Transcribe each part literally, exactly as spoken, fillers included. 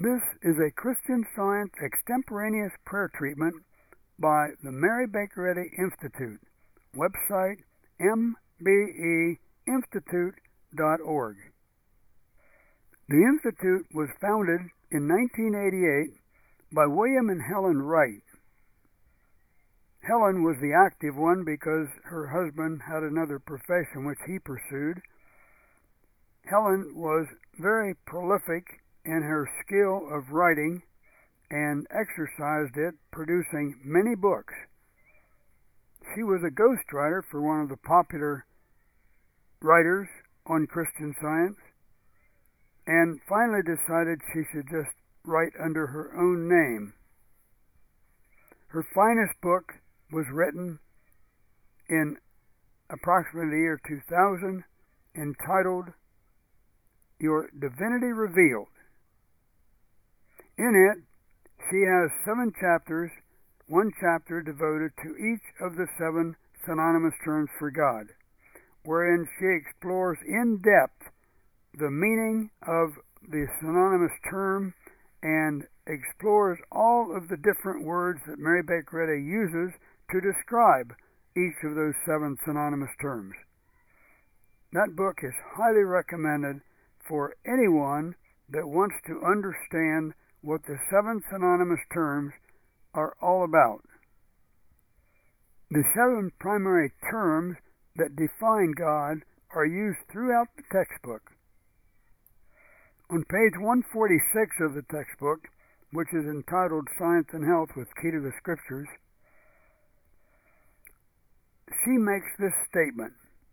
This is a Christian Science extemporaneous prayer treatment by the Mary Baker Eddy Institute. Website m b e institute dot org. The Institute was founded in nineteen eighty-eight by William and Helen Wright. Helen was the active one because her husband had another profession which he pursued. Helen was very prolific in her skill of writing and exercised it, producing many books. She was a ghostwriter for one of the popular writers on Christian Science, and finally decided she should just write under her own name. Her finest book was written in approximately the year two thousand, entitled Your Divinity Revealed. In it, she has seven chapters, one chapter devoted to each of the seven synonymous terms for God, wherein she explores in depth the meaning of the synonymous term and explores all of the different words that Mary Baker Eddy uses to describe each of those seven synonymous terms. That book is highly recommended for anyone that wants to understand what the seven synonymous terms are all about. The seven primary terms that define God are used throughout the textbook. On page one forty-six of the textbook, which is entitled Science and Health with Key to the Scriptures, she makes this statement: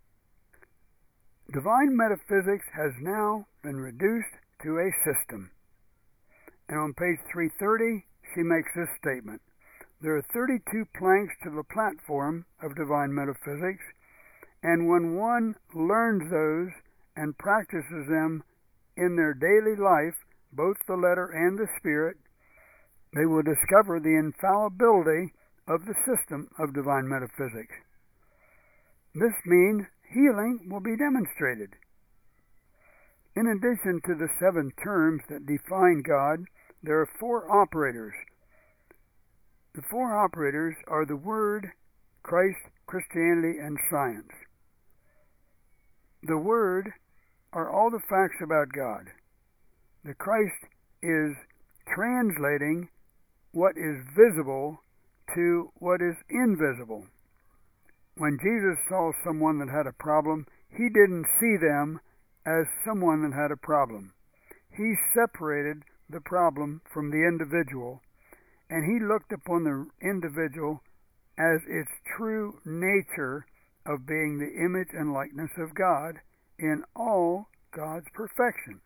Divine metaphysics has now been reduced to a system. And on page three thirty, she makes this statement: there are thirty-two planks to the platform of divine metaphysics, and when one learns those and practices them in their daily life, both the letter and the spirit, they will discover the infallibility of the system of divine metaphysics. This means healing will be demonstrated. In addition to the seven terms that define God, there are four operators. The four operators are the Word, Christ, Christianity, and science. The Word are all the facts about God. The Christ is translating what is visible to what is invisible. When Jesus saw someone that had a problem, he didn't see them as someone that had a problem. He separated the problem from the individual, and he looked upon the individual as its true nature of being the image and likeness of God in all God's perfection.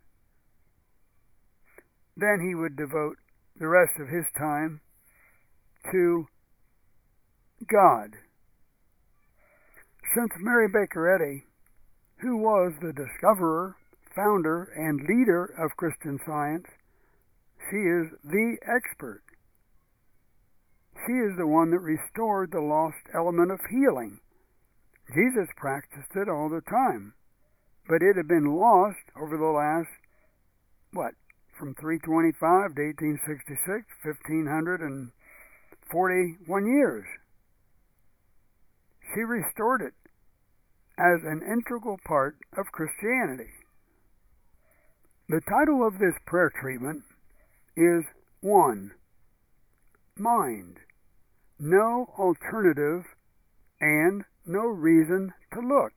Then he would devote the rest of his time to God. Since Mary Baker Eddy, who was the discoverer, founder, and leader of Christian Science, she is the expert. She is the one that restored the lost element of healing. Jesus practiced it all the time, but it had been lost over the last, what, from three twenty-five to eighteen sixty-six, fifteen forty-one years. She restored it as an integral part of Christianity. The title of this prayer treatment is one. Mind. No alternative and no reason to look.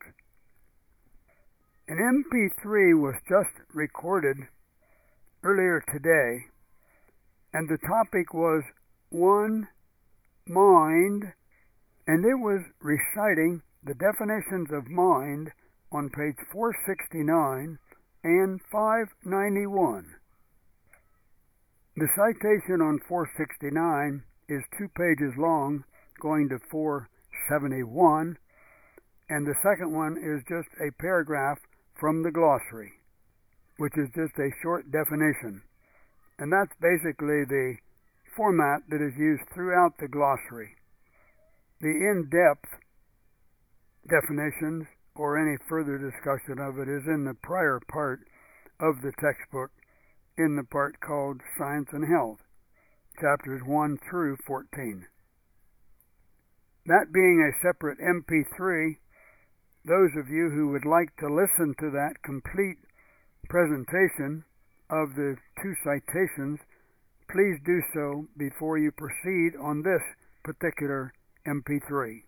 An M P three was just recorded earlier today, and the topic was one mind, and it was reciting the definitions of mind on page four sixty-nine and five ninety-one. The citation on four sixty-nine is two pages long, going to four seventy-one, and the second one is just a paragraph from the glossary, which is just a short definition. And that's basically the format that is used throughout the glossary. The in-depth definitions or any further discussion of it is in the prior part of the textbook, in the part called Science and Health, chapters one through fourteen. That being a separate M P three, those of you who would like to listen to that complete presentation of the two citations, please do so before you proceed on this particular M P three.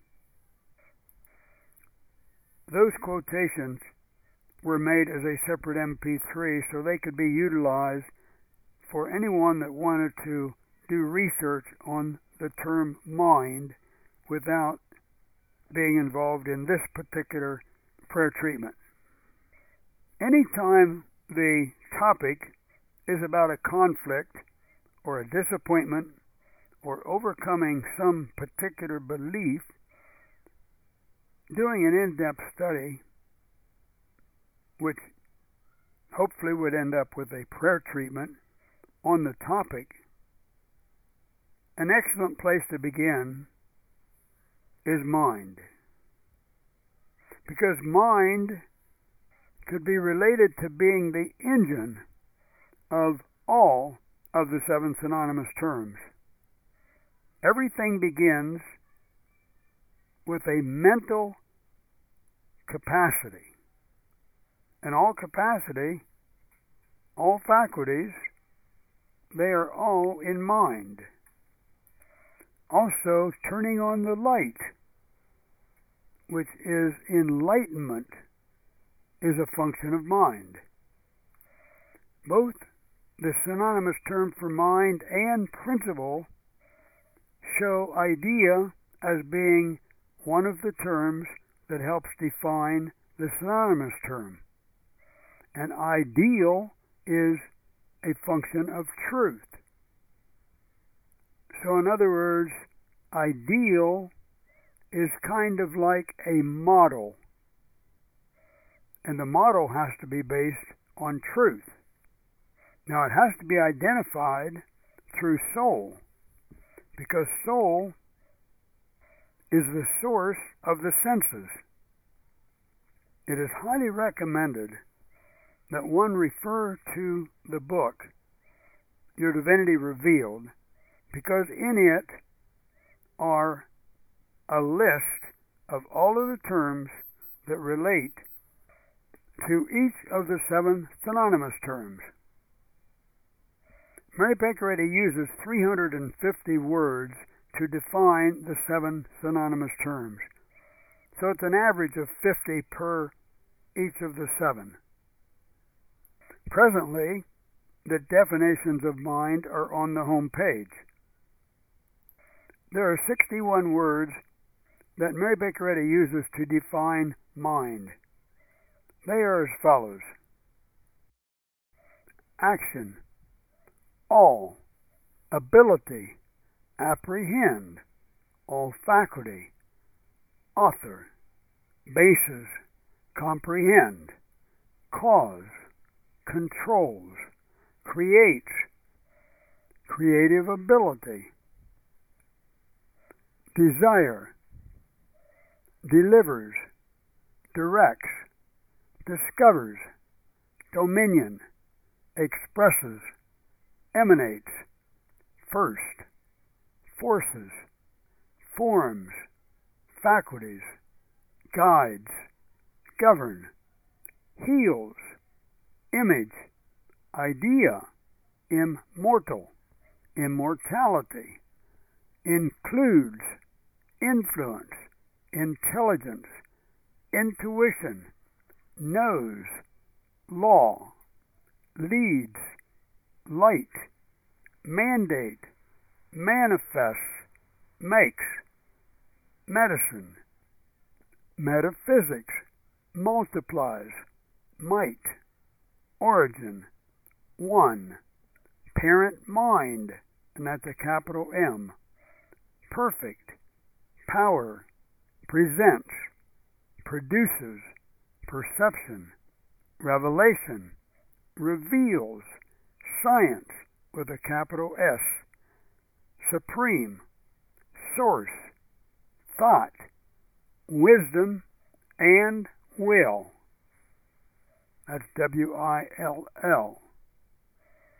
Those quotations were made as a separate M P three so they could be utilized for anyone that wanted to do research on the term mind without being involved in this particular prayer treatment. Anytime the topic is about a conflict or a disappointment or overcoming some particular belief, doing an in-depth study, which hopefully would end up with a prayer treatment on the topic, an excellent place to begin is mind. Because mind could be related to being the engine of all of the seven synonymous terms. Everything begins with a mental capacity. And all capacity, all faculties, they are all in mind. Also, turning on the light, which is enlightenment, is a function of mind. Both the synonymous term for mind and principle show idea as being one of the terms that helps define the synonymous term. And ideal is a function of truth. So in other words, ideal is kind of like a model. And the model has to be based on truth. Now it has to be identified through soul, because soul is the source of the senses. It is highly recommended that one refer to the book, Your Divinity Revealed, because in it are a list of all of the terms that relate to each of the seven synonymous terms. Mary Baker Eddy uses three hundred fifty words to define the seven synonymous terms. So it's an average of fifty per each of the seven. Presently, the definitions of mind are on the home page. There are sixty-one words that Mary Baker Eddy uses to define mind. They are as follows: action, all, ability, apprehend, all faculty, author, basis, comprehend, cause, controls, creates, creative ability, desire, delivers, directs, discovers, dominion, expresses, emanates, first, forces, forms, faculties, guides, govern, heals, image, idea, immortal, immortality, includes, influence, intelligence, intuition, knows, law, leads, light, mandate, manifests, makes, medicine, metaphysics, multiplies, might, origin, one, parent mind, and that's a capital M, perfect, power, presents, produces, perception, revelation, reveals, science with a capital S, supreme, source, thought, wisdom, and will. That's W I L L.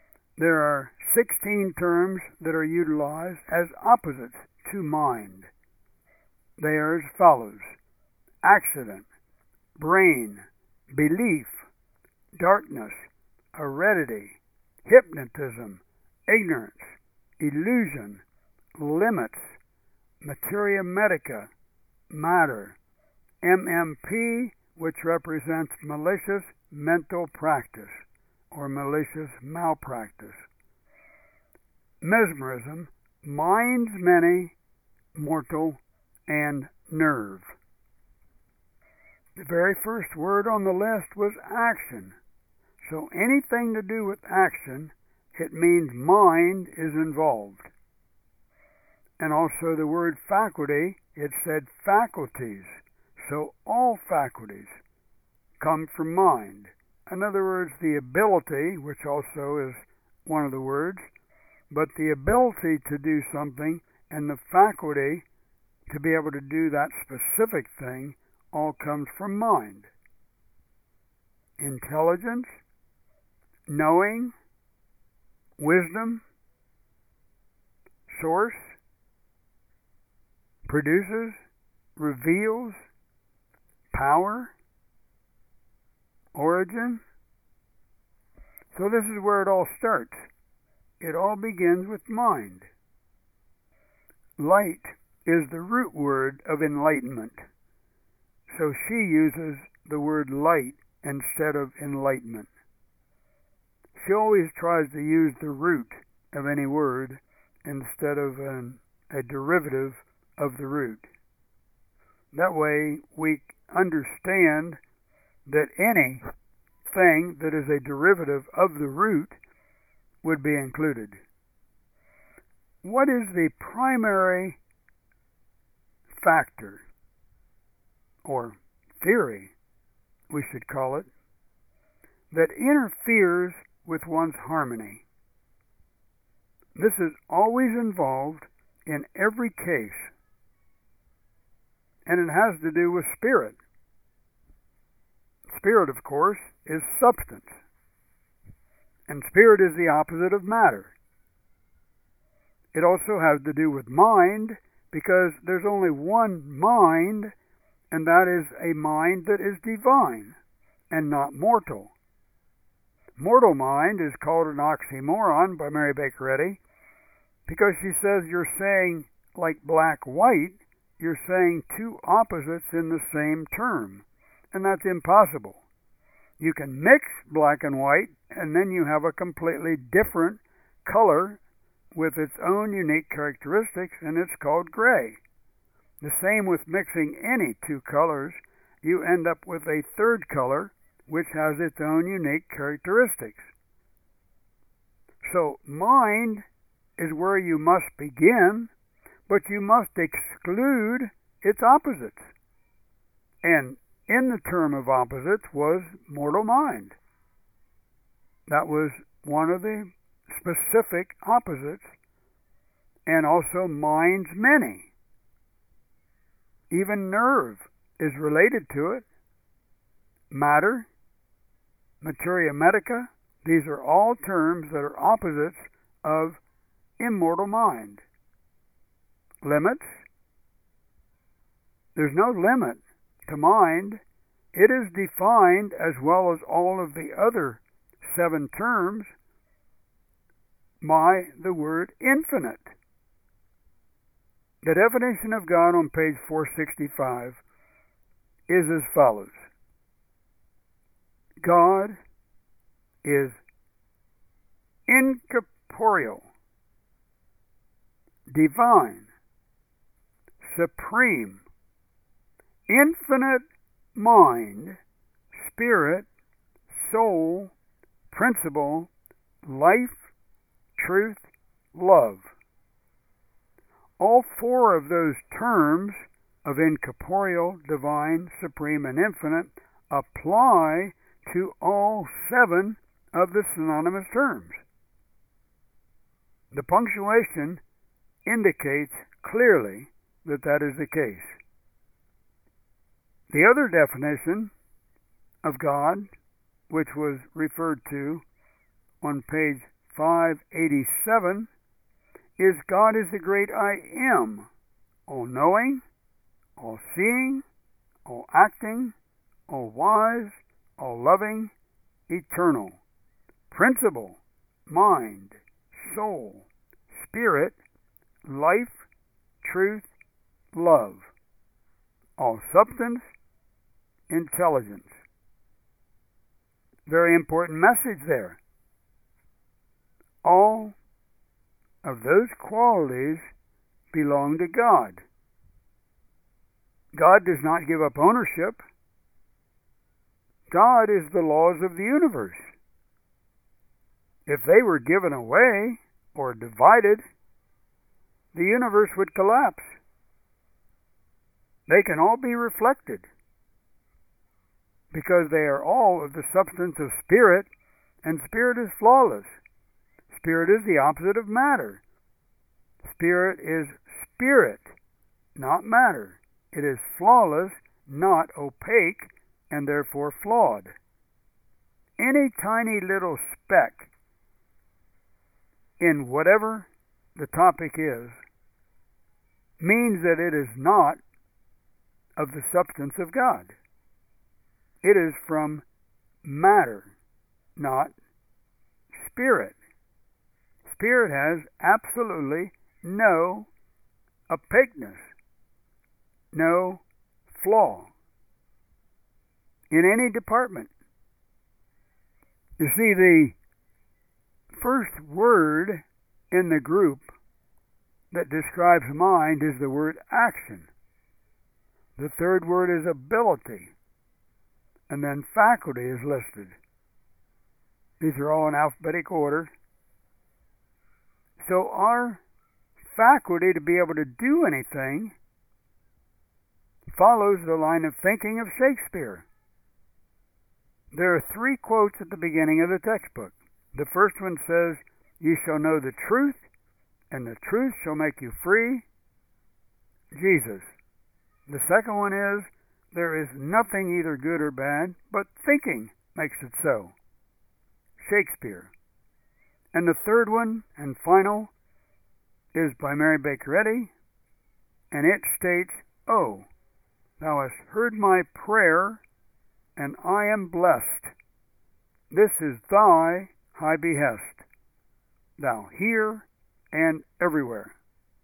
there are sixteen terms that are utilized as opposites to mind. They are as follows: accident, brain, belief, darkness, heredity, hypnotism, ignorance, illusion, limits, materia medica, matter, M M P, which represents malicious mental practice or malicious malpractice, mesmerism, minds many, mortal, and nerve. The very first word on the list was action. So anything to do with action, it means mind is involved. And also the word faculty, it said faculties. So all faculties come from mind. In other words, the ability, which also is one of the words, but the ability to do something and the faculty to be able to do that specific thing all comes from mind. Intelligence, knowing, wisdom, source, produces, reveals, power, origin. So this is where it all starts. It all begins with mind. Light is the root word of enlightenment. So she uses the word light instead of enlightenment. She always tries to use the root of any word instead of an, a derivative of the root. That way we understand that anything that is a derivative of the root would be included. What is the primary factor, or theory, we should call it, that interferes with one's harmony? This is always involved in every case, and it has to do with spirit. Spirit, of course, is substance, and spirit is the opposite of matter. It also has to do with mind, because there's only one mind, and that is a mind that is divine and not mortal. Mortal mind is called an oxymoron by Mary Baker Eddy, because she says you're saying, like black-white, you're saying two opposites in the same term, and that's impossible. You can mix black and white, and then you have a completely different color with its own unique characteristics, and it's called gray. The same with mixing any two colors. You end up with a third color, which has its own unique characteristics. So mind is where you must begin, but you must exclude its opposites. And in the term of opposites was mortal mind. That was one of the specific opposites, and also mind's many. Even nerve is related to it. Matter, materia medica, these are all terms that are opposites of immortal mind. Limits, there's no limit to mind. It is defined, as well as all of the other seven terms, by the word infinite. The definition of God on page four sixty-five is as follows: God is incorporeal, divine, supreme, infinite mind, spirit, soul, principle, life, truth, love. All four of those terms of incorporeal, divine, supreme, and infinite apply to all seven of the synonymous terms. The punctuation indicates clearly that that is the case. The other definition of God, which was referred to on page five eighty-seven is God is the great I Am, all-knowing, all-seeing, all-acting, all-wise, all-loving, eternal, principle, mind, soul, spirit, life, truth, love, all substance, intelligence. Very important message there. All of those qualities belong to God. God does not give up ownership. God is the laws of the universe. If they were given away or divided, the universe would collapse. They can all be reflected because they are all of the substance of spirit, and spirit is flawless. Spirit is the opposite of matter. Spirit is spirit, not matter. It is flawless, not opaque, and therefore flawed. Any tiny little speck in whatever the topic is means that it is not of the substance of God. It is from matter, not spirit. Spirit has absolutely no opaqueness, no flaw in any department. You see, the first word in the group that describes mind is the word action. The third word is ability. And then faculty is listed. These are all in alphabetic order. So our faculty to be able to do anything follows the line of thinking of Shakespeare. There are three quotes at the beginning of the textbook. The first one says, "You shall know the truth, and the truth shall make you free." Jesus. The second one is, "There is nothing either good or bad, but thinking makes it so." Shakespeare. And the third one, and final, is by Mary Baker Eddy, and it states, "Oh, thou hast heard my prayer, and I am blessed. This is thy high behest, thou here and everywhere."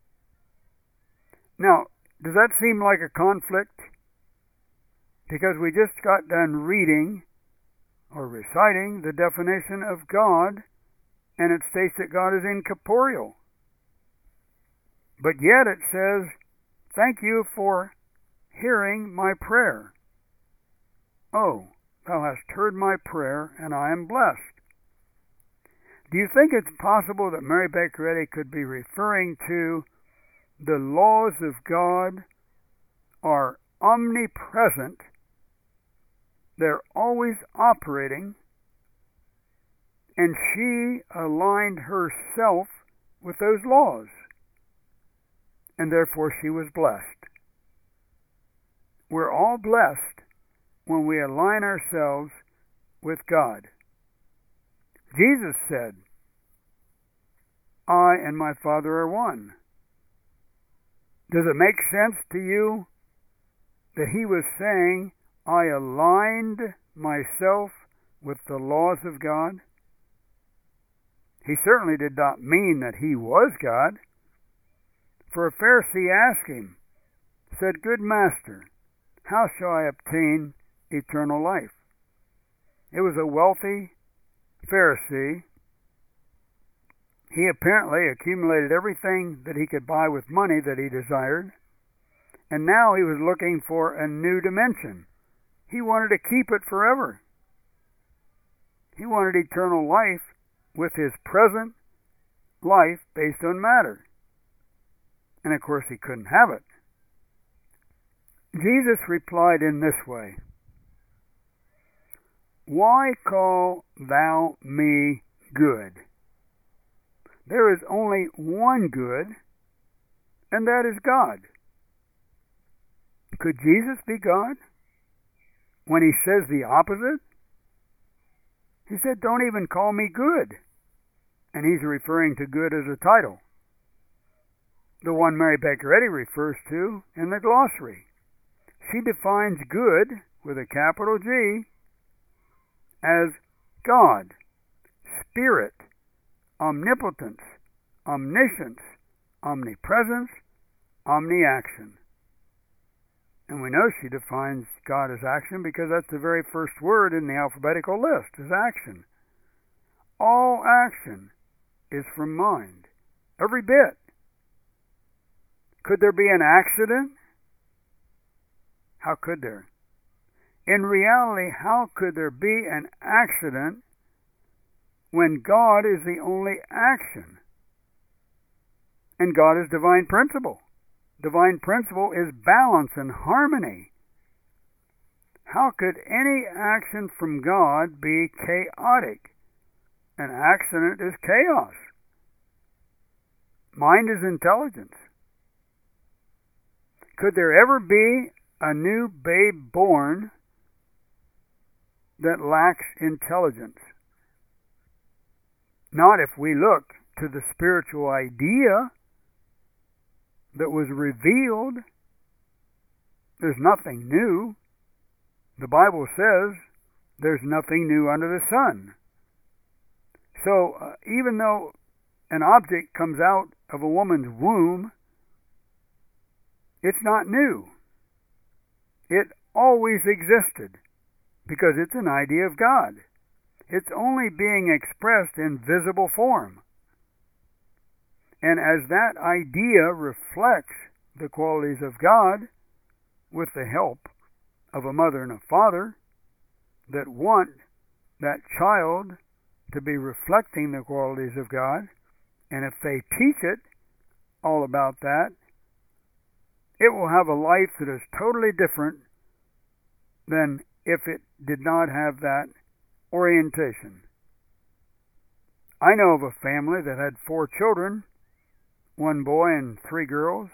Now, does that seem like a conflict? Because we just got done reading or reciting the definition of God, and it states that God is incorporeal. But yet it says, "Thank you for hearing my prayer. Oh, thou hast heard my prayer, and I am blessed." Do you think it's possible that Mary Baker Eddy could be referring to the laws of God are omnipresent? They're always operating, and she aligned herself with those laws, and therefore she was blessed. We're all blessed when we align ourselves with God. Jesus said, "I and my Father are one." Does it make sense to you that he was saying, "I aligned myself with the laws of God"? He certainly did not mean that he was God. For a Pharisee asked him, said, "Good master, how shall I obtain eternal life?" It was a wealthy Pharisee. He apparently accumulated everything that he could buy with money that he desired, and now he was looking for a new dimension. He wanted to keep it forever. He wanted eternal life with his present life based on matter. And of course he couldn't have it. Jesus replied in this way, "Why call thou me good? There is only one good, and that is God." Could Jesus be God when he says the opposite? He said, "Don't even call me good." and he's referring to good as a title. The one Mary Baker Eddy refers to in the glossary. She defines good, with a capital G, as God, Spirit, omnipotence, omniscience, omnipresence, omniaction. And we know she defines God as action because that's the very first word in the alphabetical list, is action. All action is from mind. Every bit. Could there be an accident? How could there? In reality, how could there be an accident when God is the only action? And God is divine principle. Divine principle is balance and harmony. How could any action from God be chaotic? An accident is chaos. Mind is intelligence. Could there ever be a new babe born that lacks intelligence? Not if we look to the spiritual idea that was revealed. There's nothing new. The Bible says there's nothing new under the sun. So uh, even though an object comes out of a woman's womb, it's not new. It always existed because it's an idea of God. It's only being expressed in visible form. And as that idea reflects the qualities of God with the help of a mother and a father that want that child to be reflecting the qualities of God, and if they teach it all about that, it will have a life that is totally different than if it did not have that orientation. I know of a family that had four children, one boy and three girls.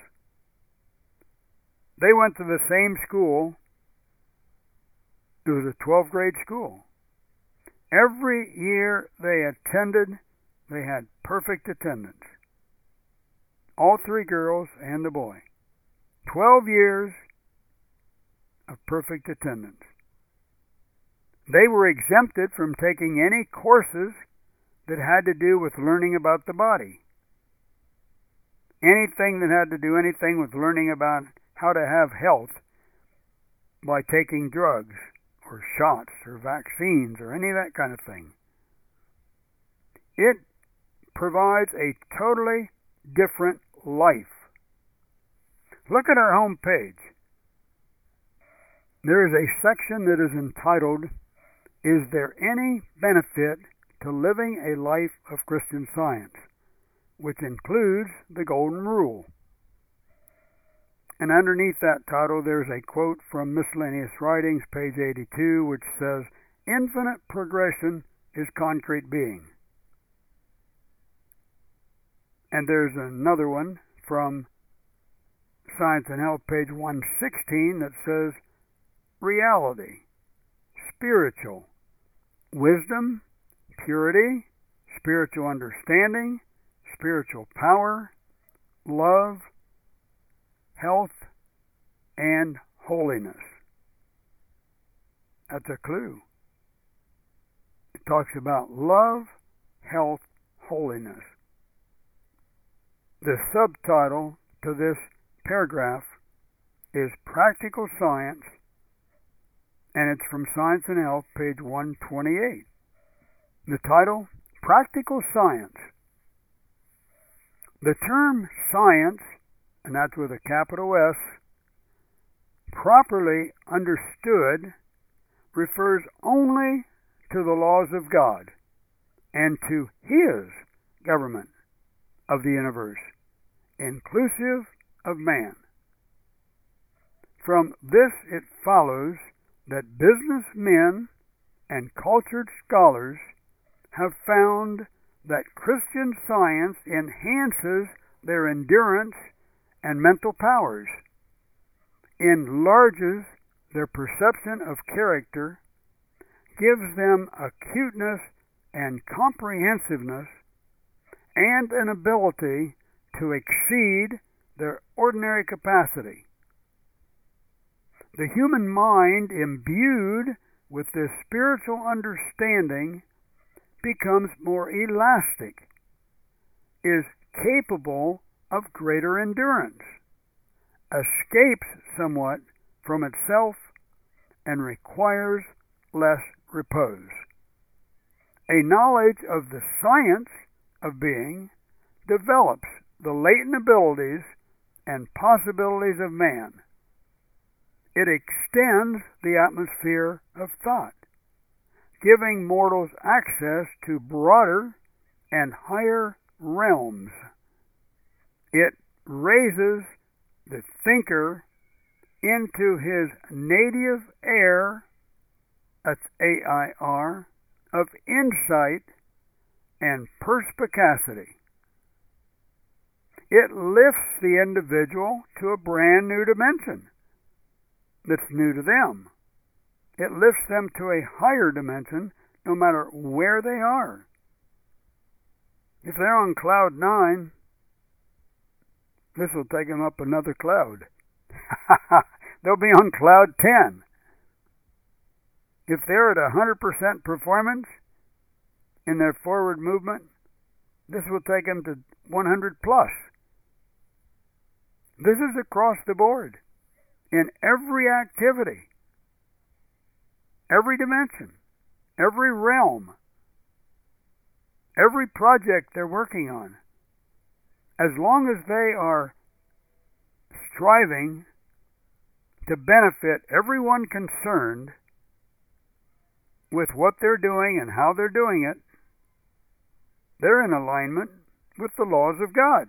They went to the same school. It was a twelfth grade school. Every year they attended, they had perfect attendance. All three girls and the boy. Twelve years of perfect attendance. They were exempted from taking any courses that had to do with learning about the body. Anything that had to do anything with learning about how to have health by taking drugs or shots or vaccines or any of that kind of thing. It provides a totally different life. Look at our home page. There is a section that is entitled, Is There Any Benefit to Living a Life of Christian Science?, which includes the Golden Rule. And underneath that title, there's a quote from Miscellaneous Writings, page eighty-two, which says, Infinite progression is concrete being. And there's another one from Science and Health, page one sixteen, that says, Reality, spiritual, wisdom, purity, spiritual understanding, spiritual power, love, health, and holiness. That's a clue. It talks about love, health, holiness. The subtitle to this paragraph is Practical Science, and it's from Science and Health, page one twenty-eight. The title, Practical Science. The term science, and that's with a capital S, properly understood, refers only to the laws of God and to His government of the universe, inclusive of man. From this it follows that businessmen and cultured scholars have found that Christian Science enhances their endurance and mental powers, enlarges their perception of character, gives them acuteness and comprehensiveness, and an ability to exceed their ordinary capacity. The human mind, imbued with this spiritual understanding, becomes more elastic, is capable of greater endurance, escapes somewhat from itself, and requires less repose. A knowledge of the science of being develops the latent abilities and possibilities of man. It extends the atmosphere of thought, giving mortals access to broader and higher realms. It raises the thinker into his native air, that's A I R, of insight and perspicacity. It lifts the individual to a brand new dimension that's new to them. It lifts them to a higher dimension no matter where they are. If they're on cloud nine, this will take them up another cloud. They'll be on cloud ten. If they're at one hundred percent performance in their forward movement, this will take them to one hundred plus. This is across the board, in every activity, every dimension, every realm, every project they're working on. As long as they are striving to benefit everyone concerned with what they're doing and how they're doing it, they're in alignment with the laws of God.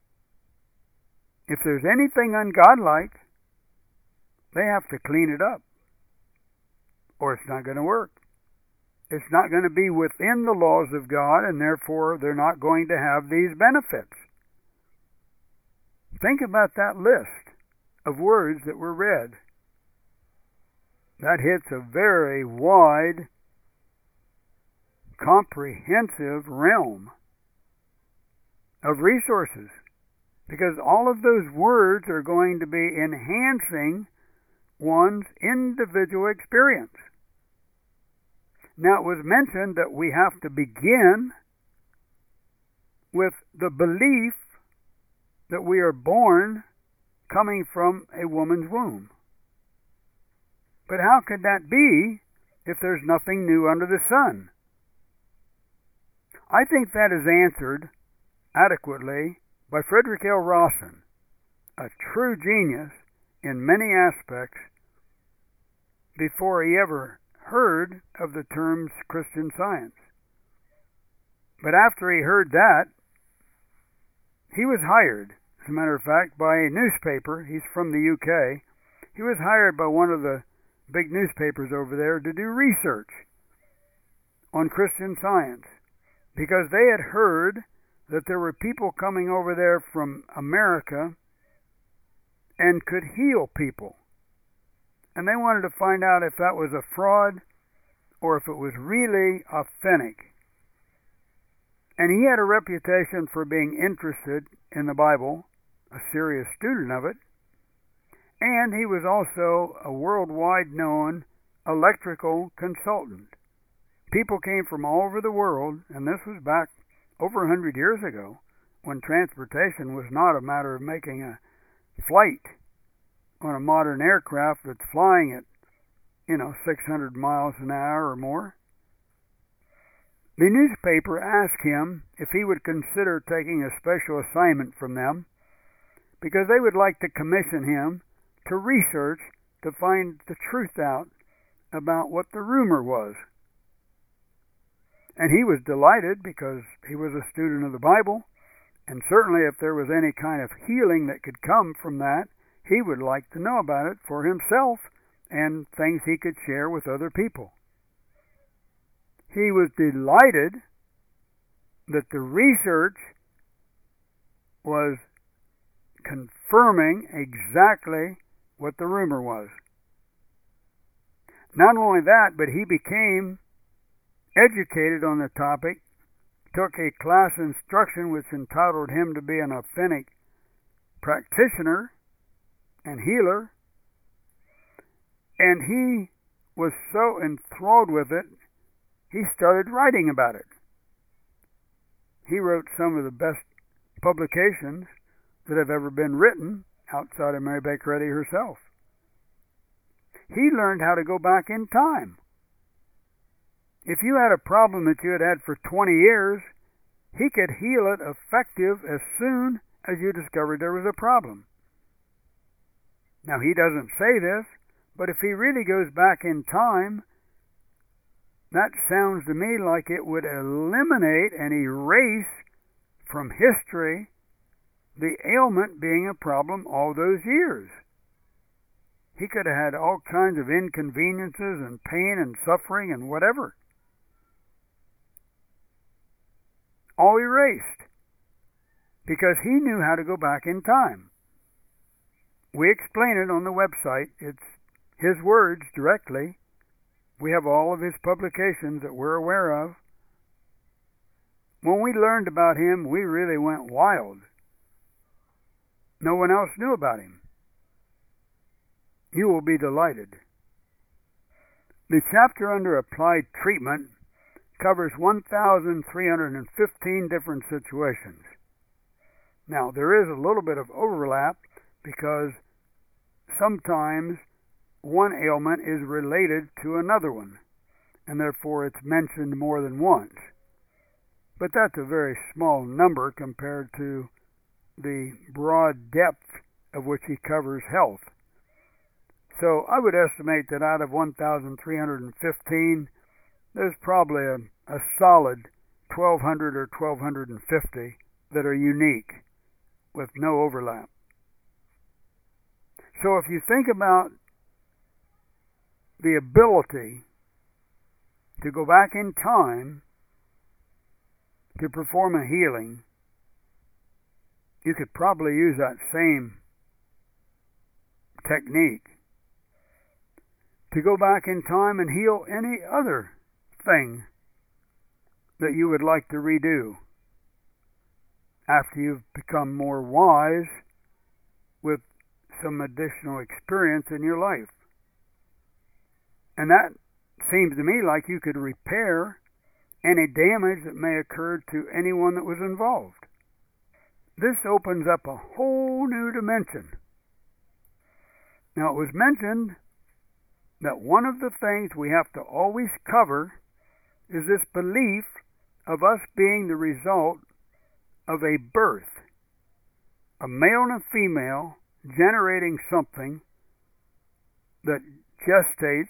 If there's anything ungodlike, they have to clean it up, or it's not going to work. It's not going to be within the laws of God, and therefore they're not going to have these benefits. Think about that list of words that were read. That hits a very wide, comprehensive realm of resources, because all of those words are going to be enhancing one's individual experience. Now, it was mentioned that we have to begin with the belief that we are born coming from a woman's womb. But how could that be if there's nothing new under the sun? I think that is answered adequately by Frederick L. Rawson, a true genius in many aspects, before he ever heard of the terms Christian Science. But after he heard that, he was hired, as a matter of fact, by a newspaper. He's from the U K. He was hired by one of the big newspapers over there to do research on Christian Science, because they had heard that there were people coming over there from America and could heal people. And they wanted to find out if that was a fraud or if it was really authentic. And he had a reputation for being interested in the Bible, a serious student of it, and he was also a worldwide known electrical consultant. People came from all over the world, and this was back over a hundred years ago, when transportation was not a matter of making a flight on a modern aircraft that's flying at, you know, six hundred miles an hour or more. The newspaper asked him if he would consider taking a special assignment from them, because they would like to commission him to research to find the truth out about what the rumor was. And he was delighted, because he was a student of the Bible, and certainly if there was any kind of healing that could come from that, he would like to know about it for himself and things he could share with other people. He was delighted that the research was confirming exactly what the rumor was. Not only that, but he became educated on the topic took a class instruction which entitled him to be an authentic practitioner and healer, and he was so enthralled with it, he started writing about it. He wrote some of the best publications that have ever been written outside of Mary Baker Eddy herself. He learned how to go back in time. If you had a problem that you had had for twenty years, he could heal it effective as soon as you discovered there was a problem. Now, he doesn't say this, but if he really goes back in time, that sounds to me like it would eliminate and erase from history the ailment being a problem all those years. He could have had all kinds of inconveniences and pain and suffering and whatever. All erased. Because he knew how to go back in time. We explain it on the website. It's his words directly. We have all of his publications that we're aware of. When we learned about him, we really went wild. No one else knew about him. You will be delighted. The chapter under Applied Treatment covers one thousand three hundred fifteen different situations. Now, there is a little bit of overlap because sometimes one ailment is related to another one, and therefore it's mentioned more than once. But that's a very small number compared to the broad depth of which he covers health. So I would estimate that out of one thousand three hundred fifteen, there's probably a, a solid twelve hundred or twelve fifty that are unique with no overlap. So if you think about the ability to go back in time to perform a healing, you could probably use that same technique to go back in time and heal any other thing that you would like to redo after you've become more wise with some additional experience in your life. And that seems to me like you could repair any damage that may occur to anyone that was involved. This opens up a whole new dimension. Now, it was mentioned that one of the things we have to always cover is this belief of us being the result of a birth, a male and a female generating something that gestates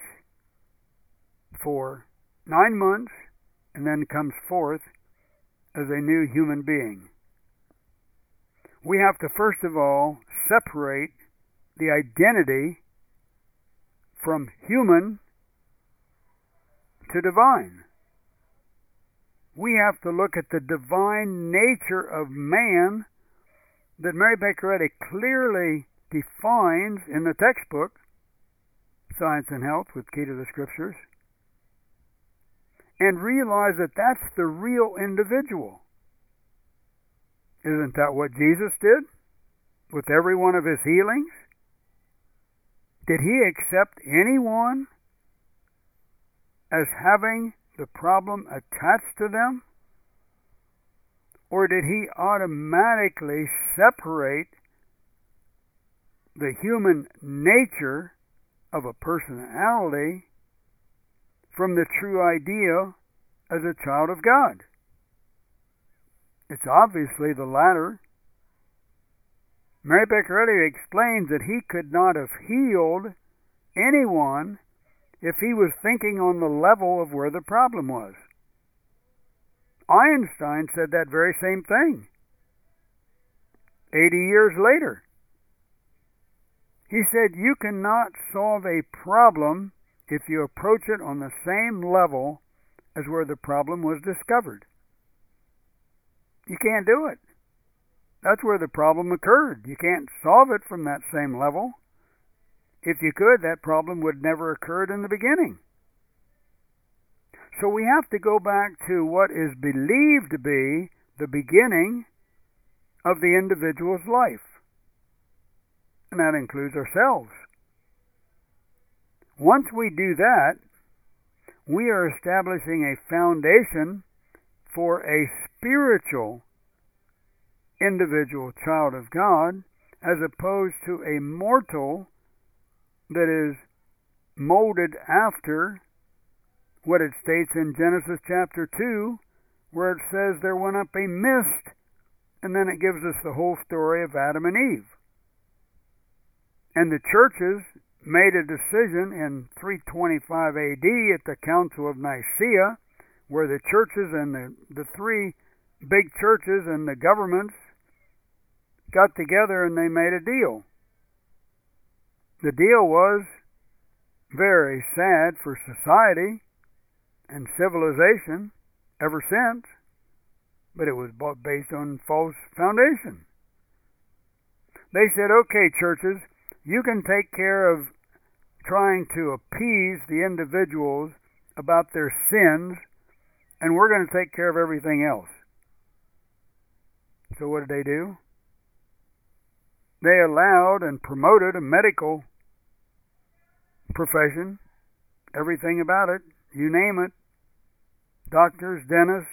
for nine months and then comes forth as a new human being. We have to first of all separate the identity from human to divine. We have to look at the divine nature of man that Mary Baker Eddy clearly defines in the textbook, Science and Health with Key to the Scriptures, and realize that that's the real individual. Isn't that what Jesus did with every one of his healings? Did he accept anyone as having the problem attached to them? Or did he automatically separate the human nature of a personality from the true idea as a child of God? It's obviously the latter. Mary Baker Eddy explains that he could not have healed anyone if he was thinking on the level of where the problem was. Einstein said that very same thing eighty years later. He said you cannot solve a problem if you approach it on the same level as where the problem was discovered. You can't do it. That's where the problem occurred. You can't solve it from that same level. If you could, that problem would never occurred in the beginning. So we have to go back to what is believed to be the beginning of the individual's life. And that includes ourselves. Once we do that, we are establishing a foundation for a spiritual individual child of God, as opposed to a mortal that is molded after what it states in Genesis chapter two, where it says there went up a mist, and then it gives us the whole story of Adam and Eve. And the churches made a decision in three twenty-five A D at the Council of Nicaea, where the churches and the, the three big churches and the governments got together and they made a deal. The deal was very sad for society and civilization ever since, but it was based on false foundation. They said, okay, churches, you can take care of trying to appease the individuals about their sins, and we're going to take care of everything else. So what did they do? They allowed and promoted a medical profession, everything about it, you name it, doctors, dentists,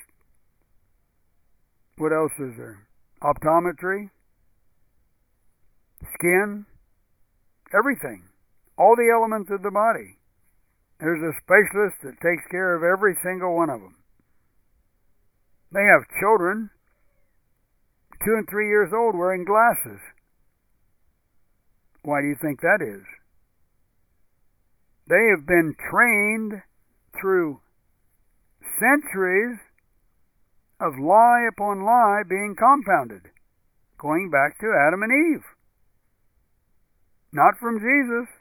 what else is there? Optometry, skin, everything, all the elements of the body. There's a specialist that takes care of every single one of them. They have children, two and three years old, wearing glasses. Why do you think that is? They have been trained through centuries of lie upon lie being compounded, going back to Adam and Eve. Not from Jesus,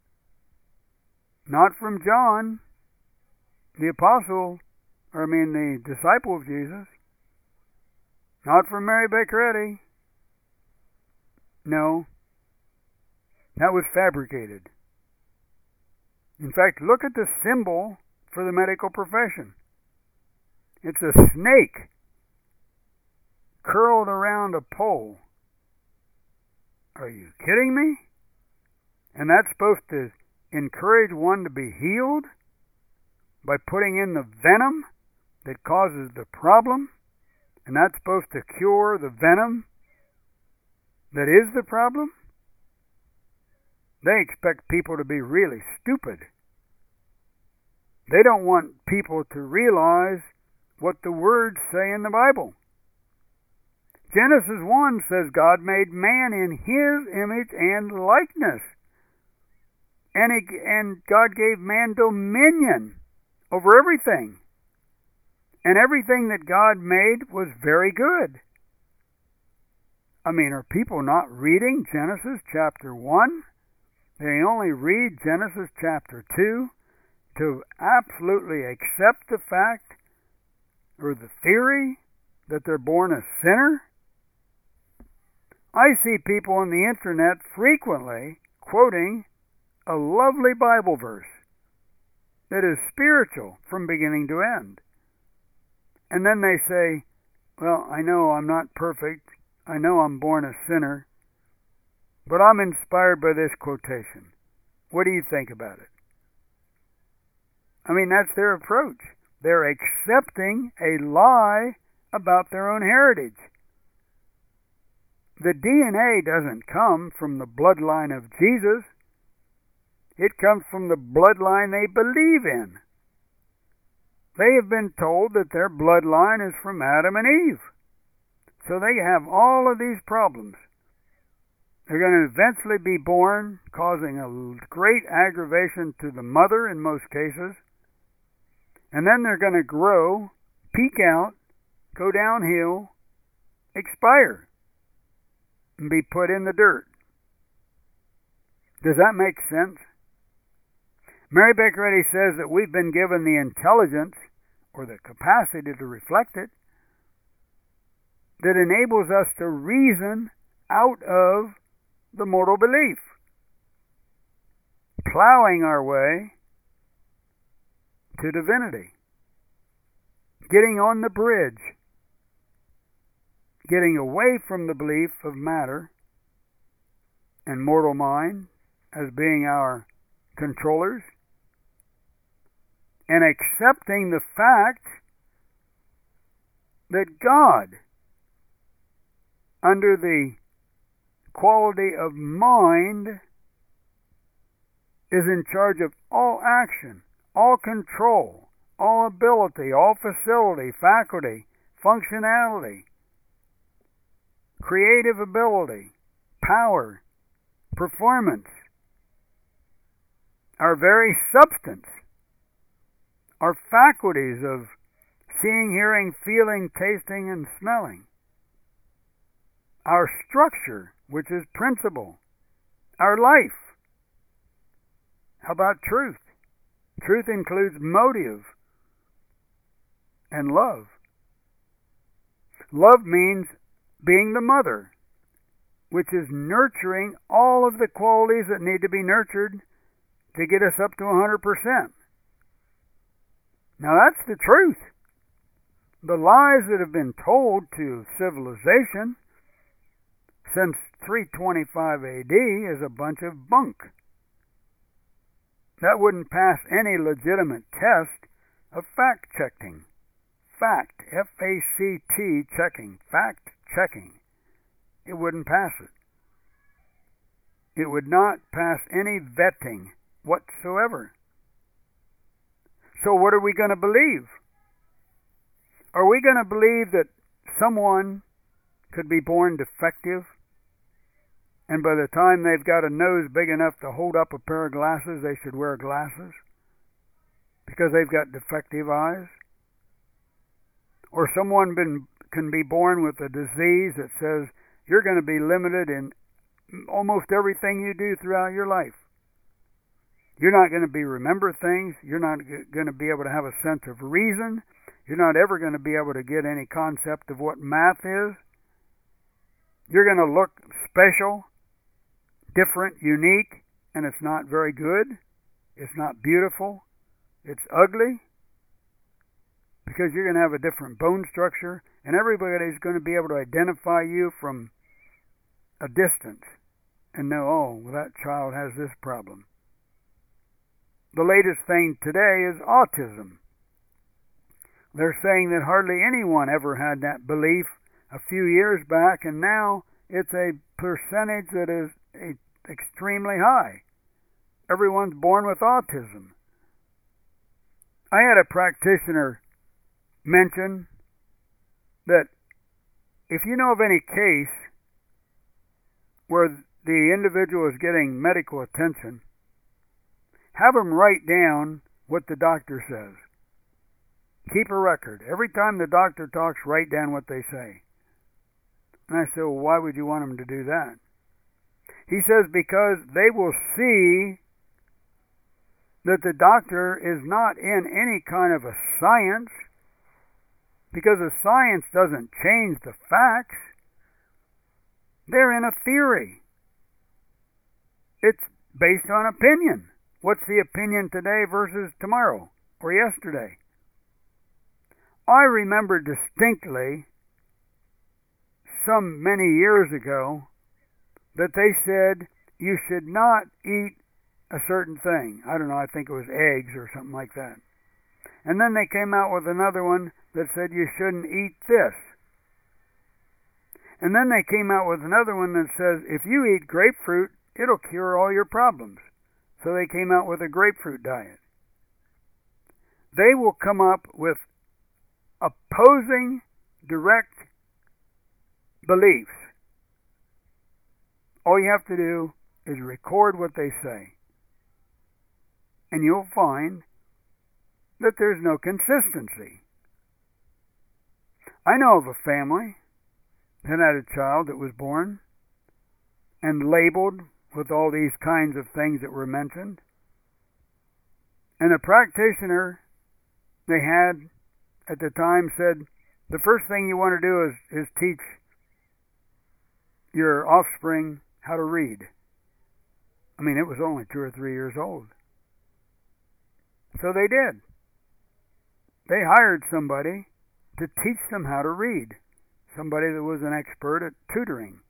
not from John, the apostle, or I mean the disciple of Jesus, not from Mary Baker Eddy. No, that was fabricated. In fact, look at the symbol for the medical profession. It's a snake curled around a pole. Are you kidding me? And that's supposed to encourage one to be healed by putting in the venom that causes the problem, and that's supposed to cure the venom that is the problem? They expect people to be really stupid. They don't want people to realize what the words say in the Bible. Genesis one says God made man in His image and likeness. And, he, and God gave man dominion over everything. And everything that God made was very good. I mean, are people not reading Genesis chapter one? They only read Genesis chapter two to absolutely accept the fact or the theory that they're born a sinner. I see people on the internet frequently quoting a lovely Bible verse that is spiritual from beginning to end. And then they say, well, I know I'm not perfect. I know I'm born a sinner. But I'm inspired by this quotation. What do you think about it? I mean, that's their approach. They're accepting a lie about their own heritage. The D N A doesn't come from the bloodline of Jesus. It comes from the bloodline they believe in. They have been told that their bloodline is from Adam and Eve. So they have all of these problems. They're going to eventually be born, causing a great aggravation to the mother in most cases. And then they're going to grow, peak out, go downhill, expire, and be put in the dirt. Does that make sense? Mary Baker Eddy says that we've been given the intelligence, or the capacity to reflect it, that enables us to reason out of the mortal belief, plowing our way to divinity. getting on the bridge, getting away from the belief of matter and mortal mind as being our controllers, and accepting the fact that God, under the quality of mind, is in charge of all action, all control, all ability, all facility, faculty, functionality, creative ability, power, performance, our very substance, our faculties of seeing, hearing, feeling, tasting, and smelling, our structure, which is principle, our life. How about truth? Truth includes motive and love. Love means being the mother, which is nurturing all of the qualities that need to be nurtured to get us up to one hundred percent. Now that's the truth. The lies that have been told to civilization since three twenty-five A D is a bunch of bunk. That wouldn't pass any legitimate test of fact-checking. Fact, F A C T, checking, fact-checking. It wouldn't pass it. It would not pass any vetting whatsoever. So what are we going to believe? Are we going to believe that someone could be born defective, and by the time they've got a nose big enough to hold up a pair of glasses, they should wear glasses because they've got defective eyes? Or someone been, can be born with a disease that says you're going to be limited in almost everything you do throughout your life. You're not going to be remember things. You're not going to be able to have a sense of reason. You're not ever going to be able to get any concept of what math is. You're going to look special, different, unique, and it's not very good. It's not beautiful. It's ugly. Because you're going to have a different bone structure, and everybody's going to be able to identify you from a distance and know, oh, well, that child has this problem. The latest thing today is autism. They're saying that hardly anyone ever had that belief a few years back, and now it's a percentage that is extremely high. Everyone's born with autism. I had a practitioner mention that if you know of any case where the individual is getting medical attention, have them write down what the doctor says. Keep a record. Every time the doctor talks, write down what they say. And I said, well, why would you want them to do that? He says because they will see that the doctor is not in any kind of a science, because the science doesn't change the facts. They're in a theory. It's based on opinion. What's the opinion today versus tomorrow or yesterday? I remember distinctly some many years ago that they said you should not eat a certain thing. I don't know, I think it was eggs or something like that. And then they came out with another one that said you shouldn't eat this. And then they came out with another one that says if you eat grapefruit, it'll cure all your problems. So they came out with a grapefruit diet. They will come up with opposing direct beliefs. All you have to do is record what they say. And you'll find that there's no consistency. I know of a family that had a child that was born and labeled with all these kinds of things that were mentioned. And a practitioner they had at the time said, the first thing you want to do is, is teach your offspring how to read. I mean, it was only two or three years old. So they did. They hired somebody to teach them how to read. Somebody that was an expert at tutoring.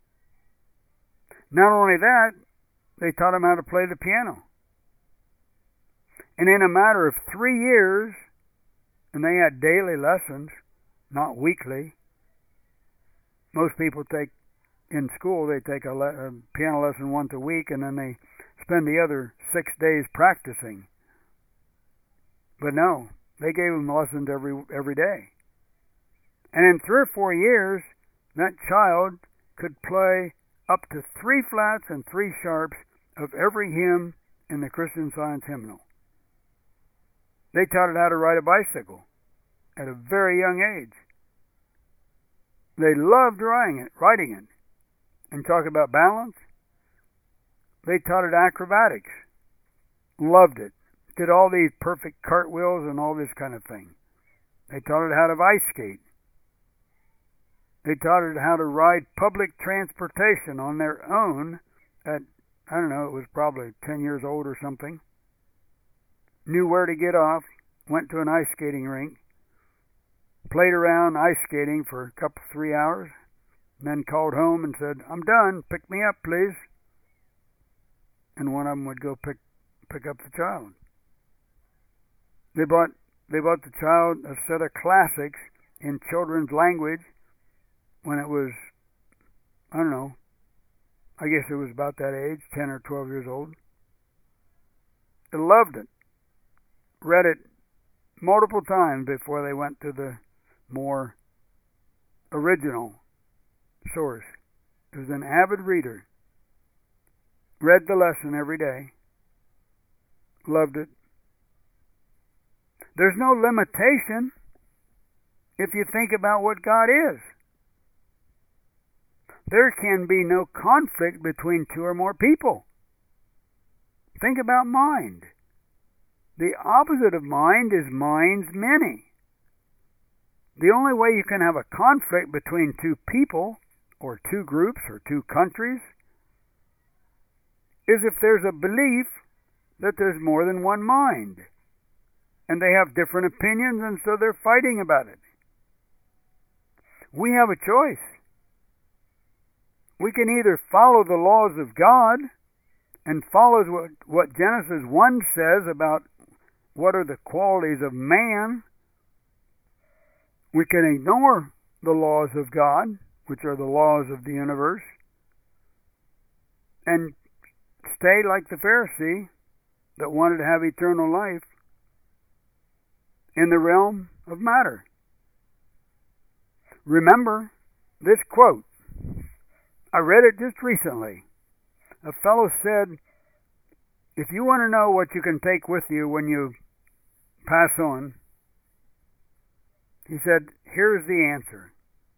Not only that, they taught them how to play the piano. And in a matter of three years, and they had daily lessons, not weekly. Most people take, in school, they take a, le- a piano lesson once a week, and then they spend the other six days practicing. But no, they gave them lessons every every day. And in three or four years, that child could play up to three flats and three sharps of every hymn in the Christian Science hymnal. They taught it how to ride a bicycle at a very young age. They loved riding it, riding it. And talk about balance. They taught it acrobatics. Loved it. Did all these perfect cartwheels and all this kind of thing. They taught it how to ice skate. They taught it how to ride public transportation on their own at, I don't know, it was probably ten years old or something. Knew where to get off, went to an ice skating rink, played around ice skating for a couple, three hours, and then called home and said, I'm done, pick me up, please. And one of them would go pick pick up the child. They bought, they bought the child a set of classics in children's language when it was, I don't know, I guess it was about that age, ten or twelve years old. They loved it. Read it multiple times before they went to the more original source. He was an avid reader. Read the lesson every day. Loved it. There's no limitation if you think about what God is. There can be no conflict between two or more people. Think about mind. The opposite of mind is mind's many. The only way you can have a conflict between two people, or two groups, or two countries, is if there's a belief that there's more than one mind. And they have different opinions, and so they're fighting about it. We have a choice. We can either follow the laws of God and follow what, what Genesis one says about what are the qualities of man. We can ignore the laws of God, which are the laws of the universe, and stay like the Pharisee that wanted to have eternal life in the realm of matter. Remember this quote. I read it just recently. A fellow said, if you want to know what you can take with you when you pass on, he said, here's the answer.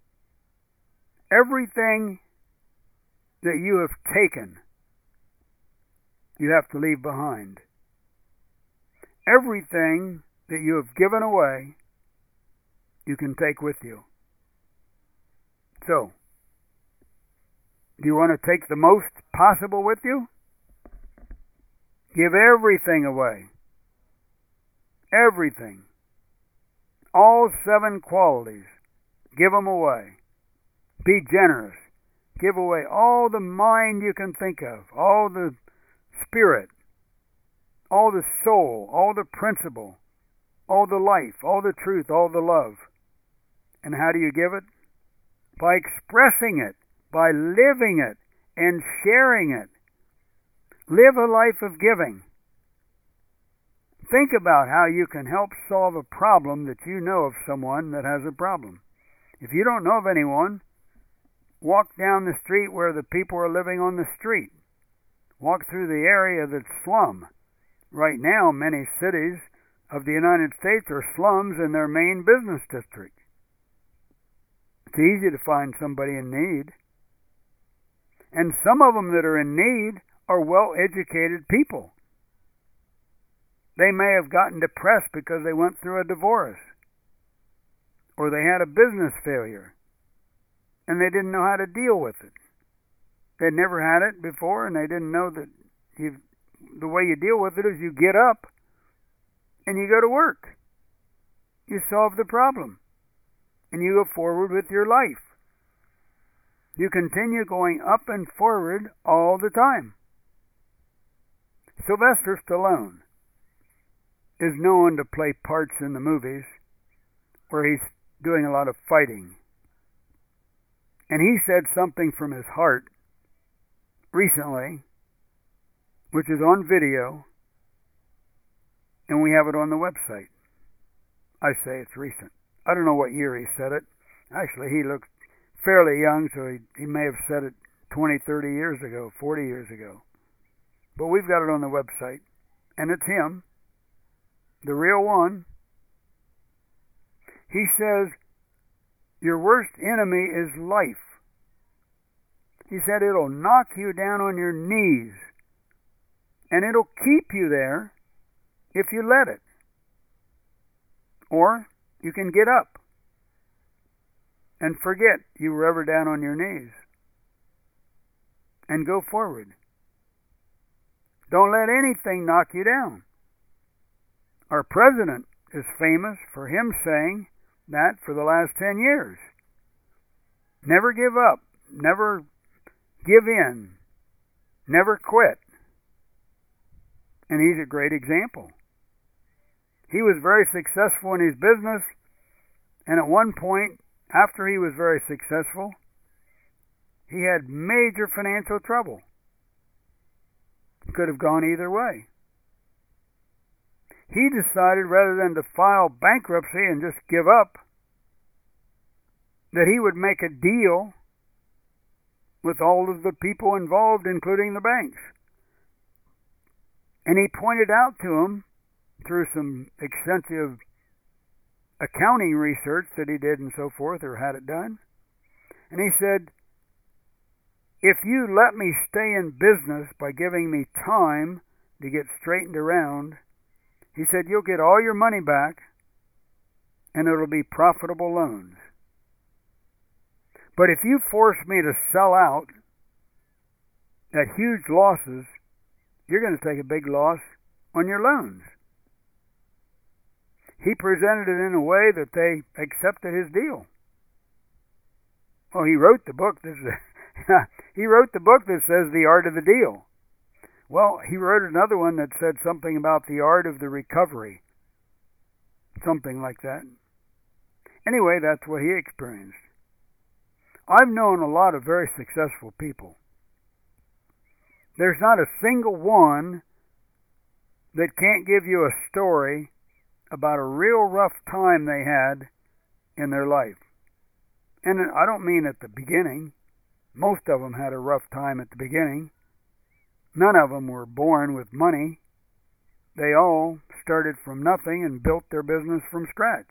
Everything that you have taken, you have to leave behind. Everything that you have given away, you can take with you. So, do you want to take the most possible with you? Give everything away. Everything. All seven qualities. Give them away. Be generous. Give away all the mind you can think of, all the spirit, all the soul, all the principle, all the life, all the truth, all the love. And how do you give it? By expressing it, by living it, and sharing it. Live a life of giving. Think about how you can help solve a problem that you know of someone that has a problem. If you don't know of anyone, walk down the street where the people are living on the street. Walk through the area that's slum. Right now, many cities of the United States are slums in their main business district. It's easy to find somebody in need. And some of them that are in need are well-educated people. They may have gotten depressed because they went through a divorce, or they had a business failure, and they didn't know how to deal with it. They'd never had it before, and they didn't know that you, the way you deal with it is you get up and you go to work. You solve the problem. and you go forward with your life. You continue going up and forward all the time. Sylvester Stallone is known to play parts in the movies where he's doing a lot of fighting. And he said something from his heart recently, which is on video, and we have it on the website. I say it's recent. I don't know what year he said it. Actually, he looks fairly young, so he, he may have said it twenty, thirty years ago, forty years ago. But we've got it on the website, and it's him, the real one. He says, your worst enemy is life. He said it'll knock you down on your knees, and it'll keep you there if you let it. Or you can get up and forget you were ever down on your knees and go forward. Don't let anything knock you down. Our president is famous for him saying that for the last ten years. Never give up. Never give in. Never quit. And he's a great example. He was very successful in his business, and at one point, after he was very successful, he had major financial trouble. Could have gone either way. He decided, rather than to file bankruptcy and just give up, that he would make a deal with all of the people involved, including the banks. And he pointed out to them, through some extensive accounting research that he did and so forth, or had it done, and he said, if you let me stay in business by giving me time to get straightened around, he said, you'll get all your money back, and it'll be profitable loans. But if you force me to sell out at huge losses, you're going to take a big loss on your loans. He presented it in a way that they accepted his deal. Well, he wrote the book. This is he wrote the book that says The Art of the Deal. Well, he wrote another one that said something about the art of the recovery. Something like that. Anyway, that's what he experienced. I've known a lot of very successful people. There's not a single one that can't give you a story about a real rough time they had in their life. And I don't mean at the beginning. Most of them had a rough time at the beginning. None of them were born with money. They all started from nothing and built their business from scratch.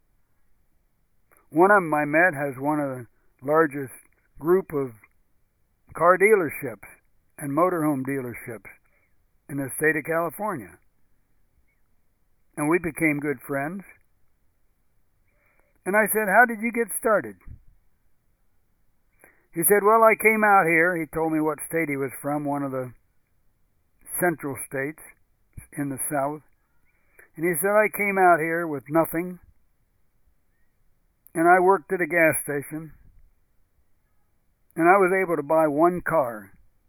One of them I met has one of the largest group of car dealerships and motorhome dealerships in the state of California. And we became good friends. And I said, how did you get started? He said, well, I came out here. He told me what state he was from, one of the central states in the south. And he said, I came out here with nothing. And I worked at a gas station. And I was able to buy one car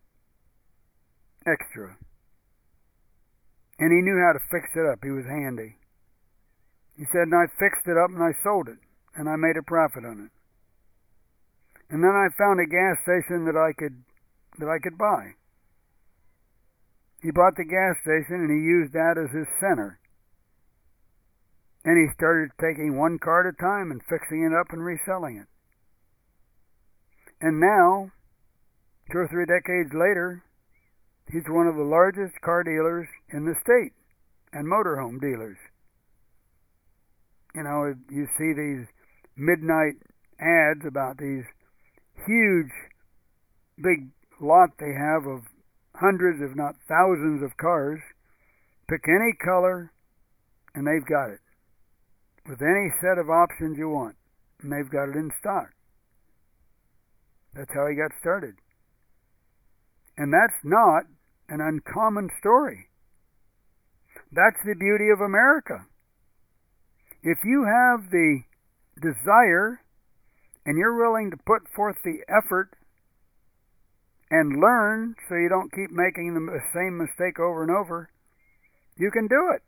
extra. And he knew how to fix it up. He was handy. He said, and I fixed it up and I sold it. And I made a profit on it. And then I found a gas station that I could that I could buy. He bought the gas station and he used that as his center. And he started taking one car at a time and fixing it up and reselling it. And now, two or three decades later, he's one of the largest car dealers in the state, and motorhome dealers. You know, you see these midnight ads about these huge, big lot they have of hundreds, if not thousands of cars. Pick any color, and they've got it. With any set of options you want, and they've got it in stock. That's how he got started. And that's not an uncommon story. That's the beauty of America. If you have the desire and you're willing to put forth the effort and learn so you don't keep making the same mistake over and over, you can do it.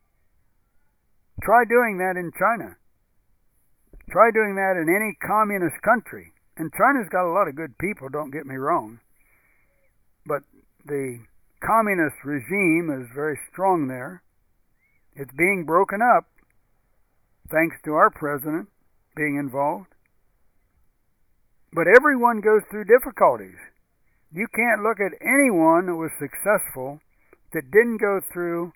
Try doing that in China. Try doing that in any communist country. And China's got a lot of good people, don't get me wrong. But the communist regime is very strong there. It's being broken up thanks to our president being involved. But everyone goes through difficulties. You can't look at anyone who was successful that didn't go through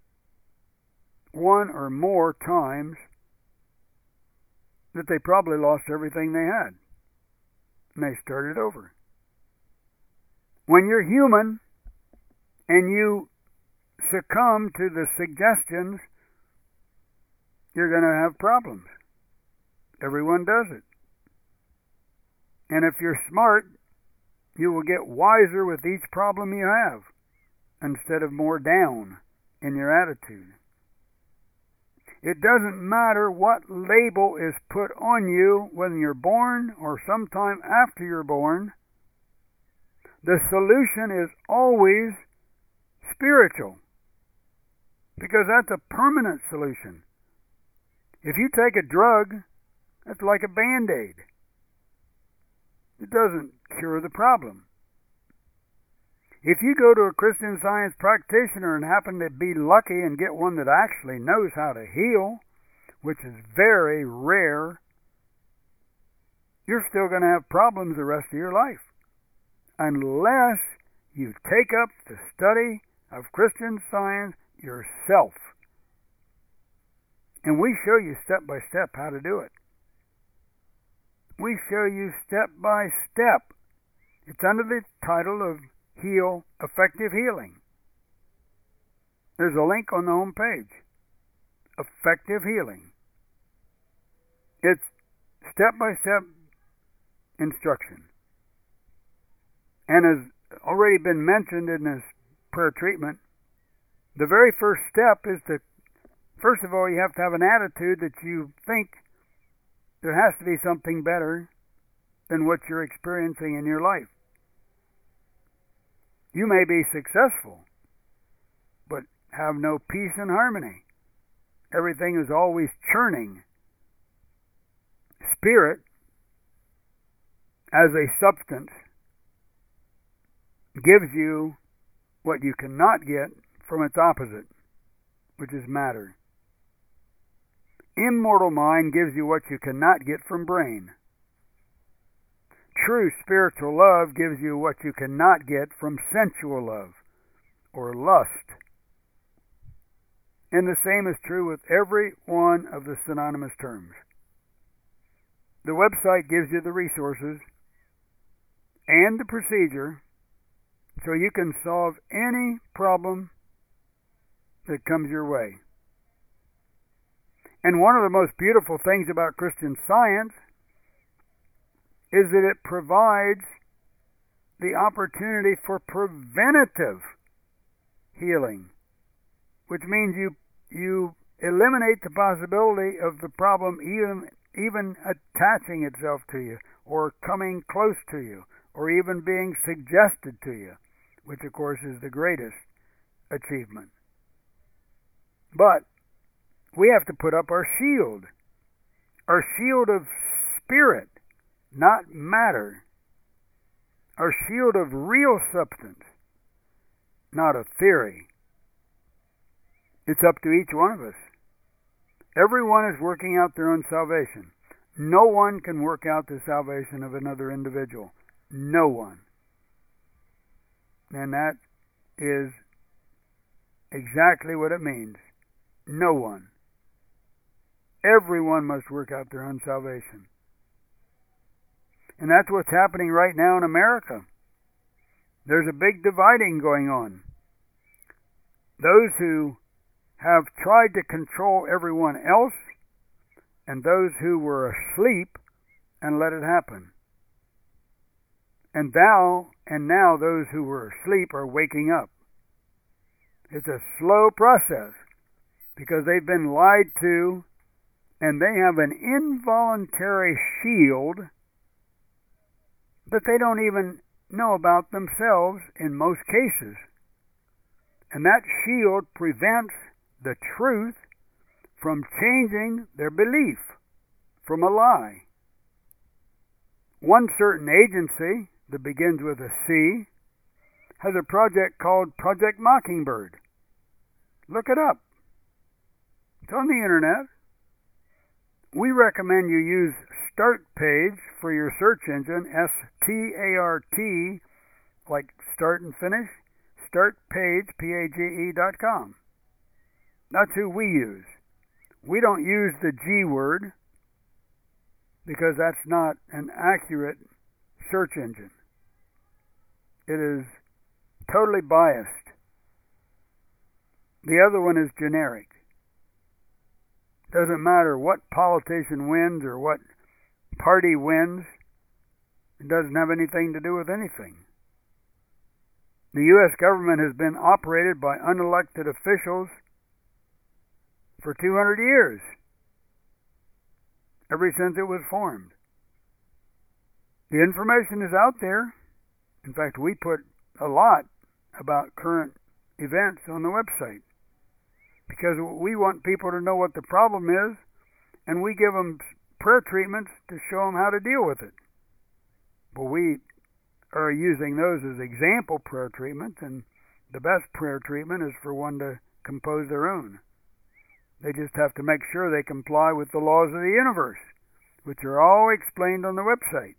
one or more times that they probably lost everything they had. And they started over. When you're human and you succumb to the suggestions, you're going to have problems. Everyone does it. And if you're smart, you will get wiser with each problem you have instead of more down in your attitude. It doesn't matter what label is put on you when you're born or sometime after you're born. The solution is always spiritual, because that's a permanent solution. If you take a drug, that's like a Band-Aid. It doesn't cure the problem. If you go to a Christian Science practitioner and happen to be lucky and get one that actually knows how to heal, which is very rare, you're still going to have problems the rest of your life unless you take up the study of Christian Science yourself. And we show you step by step how to do it. We show you step by step. It's under the title of Heal, Effective Healing. There's a link on the home page. Effective Healing. It's step-by-step instruction. And as already been mentioned in this prayer treatment, the very first step is to, first of all, you have to have an attitude that you think there has to be something better than what you're experiencing in your life. You may be successful, but have no peace and harmony. Everything is always churning. Spirit, as a substance, gives you what you cannot get from its opposite, which is matter. Immortal mind gives you what you cannot get from brain. True spiritual love gives you what you cannot get from sensual love or lust. And the same is true with every one of the synonymous terms. The website gives you the resources and the procedure so you can solve any problem that comes your way. And one of the most beautiful things about Christian Science is that it provides the opportunity for preventative healing, which means you you eliminate the possibility of the problem even even attaching itself to you, or coming close to you, or even being suggested to you, which of course is the greatest achievement. But we have to put up our shield, our shield of spirit, not matter, our shield of real substance, not a theory. It's up to each one of us. Everyone is working out their own salvation. No one can work out the salvation of another individual. No one. And that is exactly what it means. No one. Everyone must work out their own salvation. And that's what's happening right now in America. There's a big dividing going on. Those who have tried to control everyone else, and those who were asleep and let it happen. And thou and now those who were asleep are waking up. It's a slow process because they've been lied to and they have an involuntary shield that they don't even know about themselves in most cases. And that shield prevents the truth from changing their belief from a lie. One certain agency that begins with a C has a project called Project Mockingbird. Look it up. It's on the internet. We recommend you use StartPage for your search engine, S T A R T, like start and finish, StartPage, P A G E dot com. That's who we use. We don't use the G word because that's not an accurate search engine. It is totally biased. The other one is generic. Doesn't matter what politician wins or what party wins. It doesn't have anything to do with anything. The U S government has been operated by unelected officials for two hundred years, ever since it was formed. The information is out there. In fact, we put a lot about current events on the website because we want people to know what the problem is, and we give them prayer treatments to show them how to deal with it. But we are using those as example prayer treatments, and the best prayer treatment is for one to compose their own. They just have to make sure they comply with the laws of the universe, which are all explained on the website.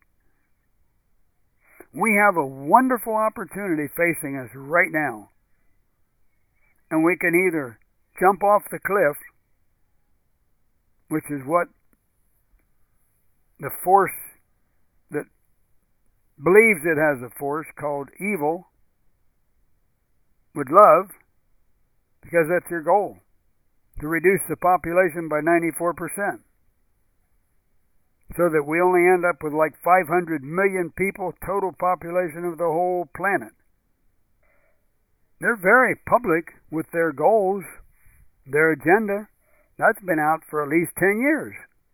We have a wonderful opportunity facing us right now, and we can either jump off the cliff, which is what the force that believes it has a force called evil would love, because that's their goal, to reduce the population by ninety-four percent. So that we only end up with like five hundred million people, total population of the whole planet. They're very public with their goals, their agenda. That's been out for at least ten years.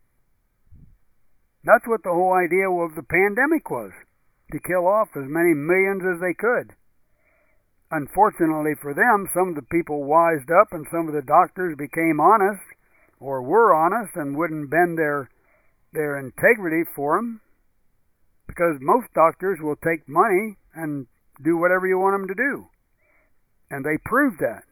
That's what the whole idea of the pandemic was, to kill off as many millions as they could. Unfortunately for them, some of the people wised up and some of the doctors became honest, or were honest, and wouldn't bend their their integrity for them, because most doctors will take money and do whatever you want them to do. And they proved that.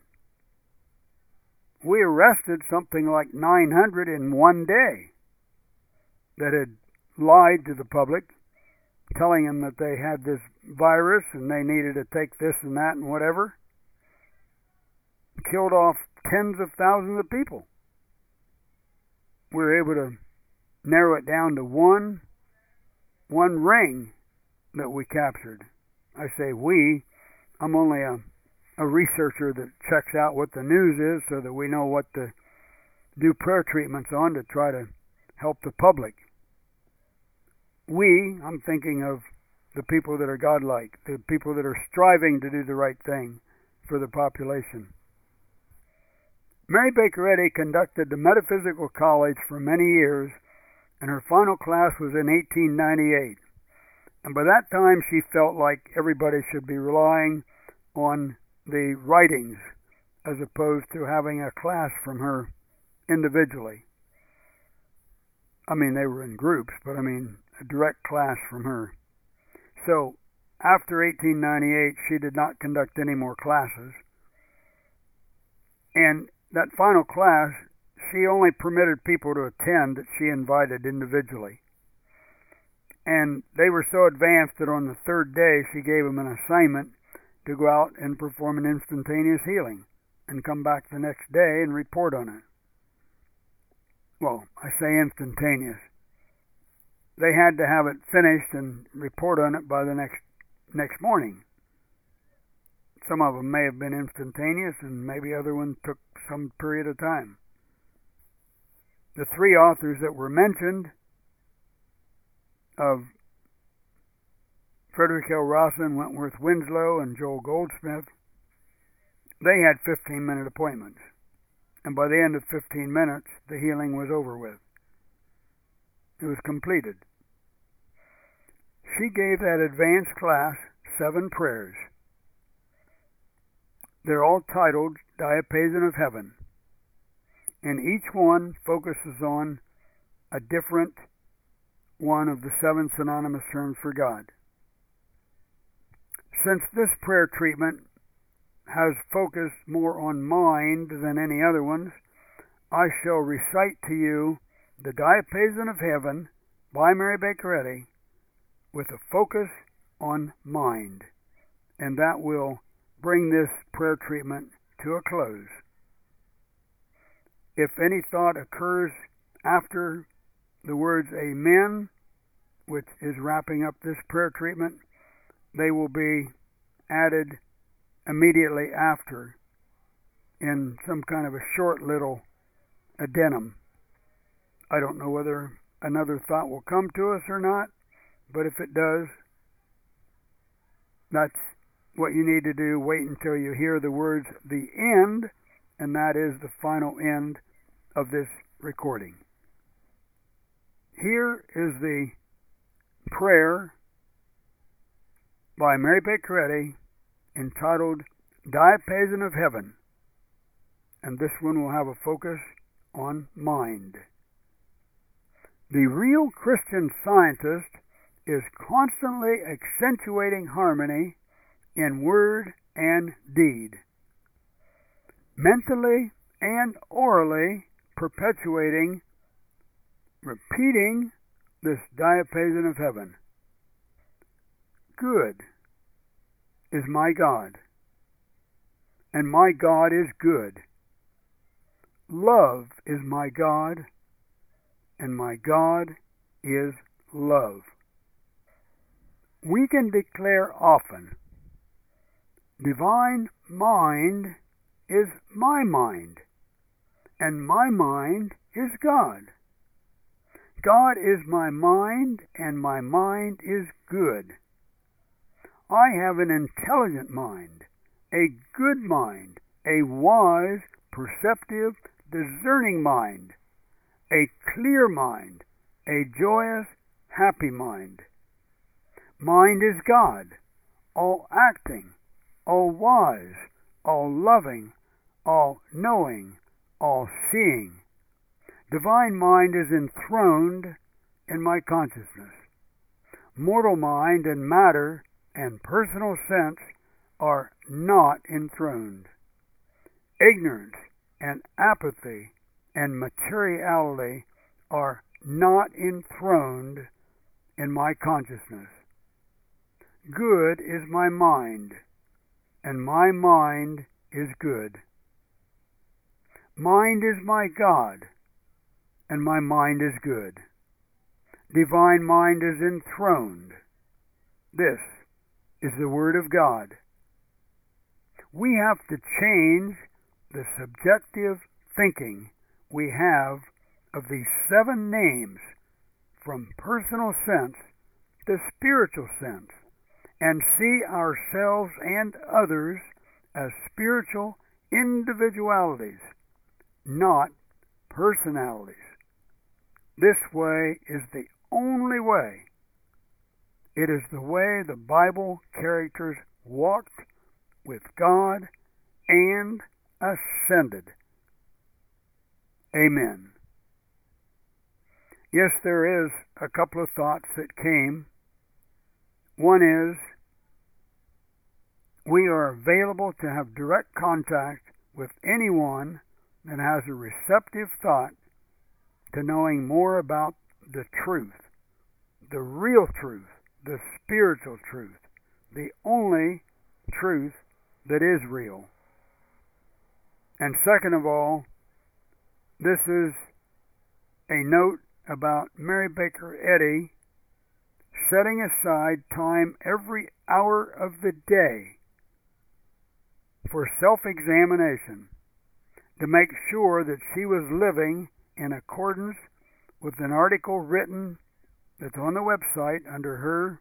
We arrested something like nine hundred in one day that had lied to the public, telling them that they had this virus and they needed to take this and that and whatever. Killed off tens of thousands of people. We were able to narrow it down to one one ring that we captured. I say we. I'm only a, a researcher that checks out what the news is so that we know what to do prayer treatments on to try to help the public. We, I'm thinking of the people that are godlike, the people that are striving to do the right thing for the population. Mary Baker Eddy conducted the Metaphysical College for many years, and her final class was in eighteen ninety-eight. And by that time, she felt like everybody should be relying on the writings as opposed to having a class from her individually. I mean, they were in groups, but I mean, a direct class from her. So, after eighteen ninety-eight, she did not conduct any more classes. And that final class, she only permitted people to attend that she invited individually. And they were so advanced that on the third day, she gave them an assignment to go out and perform an instantaneous healing and come back the next day and report on it. Well, I say instantaneous. They had to have it finished and report on it by the next next morning. Some of them may have been instantaneous, and maybe other ones took some period of time. The three authors that were mentioned, of Frederick L. Rawson, Wentworth Winslow, and Joel Goldsmith, they had fifteen-minute appointments. and by the end of fifteen minutes, the healing was over with. It was completed. She gave that advanced class seven prayers. They're all titled Diapason of Heaven, and each one focuses on a different one of the seven synonymous terms for God. Since this prayer treatment has focused more on mind than any other ones, I shall recite to you the Diapason of Heaven by Mary Baker Eddy with a focus on mind, and that will bring this prayer treatment to a close. If any thought occurs after the words Amen, which is wrapping up this prayer treatment, they will be added immediately after in some kind of a short little addendum. I don't know whether another thought will come to us or not, but if it does, that's what you need to do. Wait until you hear the words the end, and that is the final end of this recording. Here is the prayer by Mary Baker Eddy entitled Diapason of Heaven, and this one will have a focus on mind. The real Christian Scientist is constantly accentuating harmony in word and deed, mentally and orally perpetuating, repeating this Diapason of Heaven. Good is my God, and my God is good. Love is my God, and my God is love. We can declare often, divine mind is my mind, and my mind is God. God is my mind, and my mind is good. I have an intelligent mind, a good mind, a wise, perceptive, discerning mind, a clear mind, a joyous, happy mind. Mind is God, all acting, all wise, all loving, all knowing, all seeing. Divine mind is enthroned in my consciousness. Mortal mind and matter and personal sense are not enthroned. Ignorance and apathy and materiality are not enthroned in my consciousness. Good is my mind, and my mind is good. Mind is my God, and my mind is good. Divine mind is enthroned. This is the Word of God. We have to change the subjective thinking we have of these seven names from personal sense to spiritual sense, and see ourselves and others as spiritual individualities, not personalities. This way is the only way. It is the way the Bible characters walked with God and ascended. Amen. Yes, there is a couple of thoughts that came. One is, we are available to have direct contact with anyone that has a receptive thought to knowing more about the truth, the real truth, the spiritual truth, the only truth that is real. And second of all, this is a note about Mary Baker Eddy setting aside time every hour of the day for self-examination to make sure that she was living in accordance with an article written that's on the website under her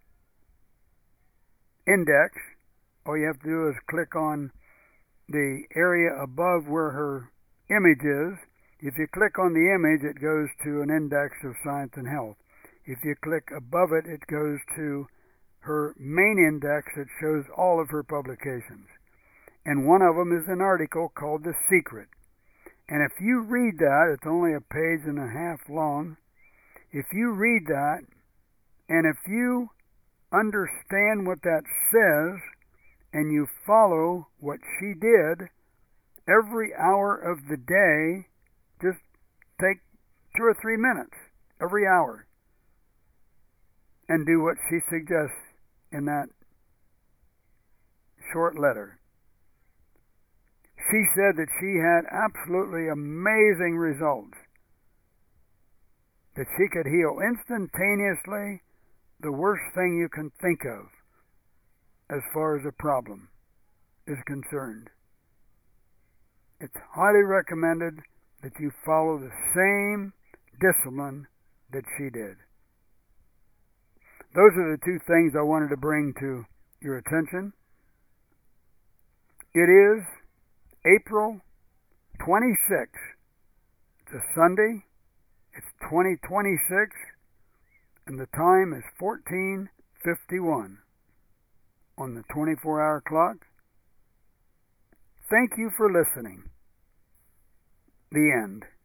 index. All you have to do is click on the area above where her images. If you click on the image, it goes to an index of Science and Health. If you click above it, it goes to her main index that shows all of her publications. And one of them is an article called The Secret. And if you read that, it's only a page and a half long. If you read that, and if you understand what that says, and you follow what she did, every hour of the day, just take two or three minutes every hour and do what she suggests in that short letter. She said that she had absolutely amazing results, that she could heal instantaneously the worst thing you can think of as far as a problem is concerned. It's highly recommended that you follow the same discipline that she did. Those are the two things I wanted to bring to your attention. It is April twenty-sixth. It's a Sunday. It's twenty twenty-six, and the time is fourteen fifty-one on the twenty-four hour clock. Thank you for listening. The end.